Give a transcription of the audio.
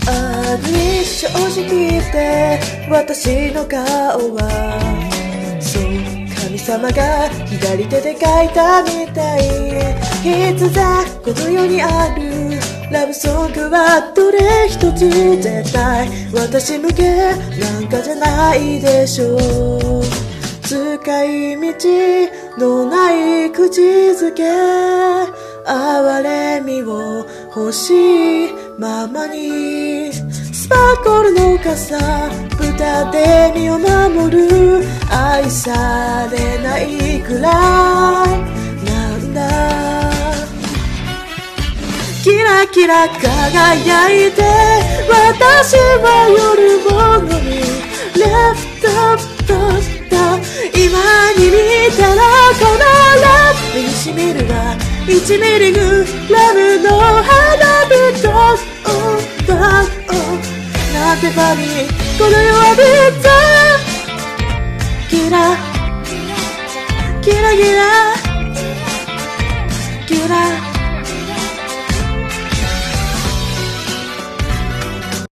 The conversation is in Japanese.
あに正直言って私の顔はそう神様が左手で描いたみたい。必然この世にあるラブソングはどれ一つ絶対私向けなんかじゃないでしょう。使い道のない口づけ、哀れみを欲しいままに、スパークルの傘蓋で身を守る、愛されないくらいなんだ。キラキラ輝いて私は夜物にレフトだ。今に見たらこのラップにしみるが1ミリグラムの花火となんてファニーこの世はビットキラキラキラキラ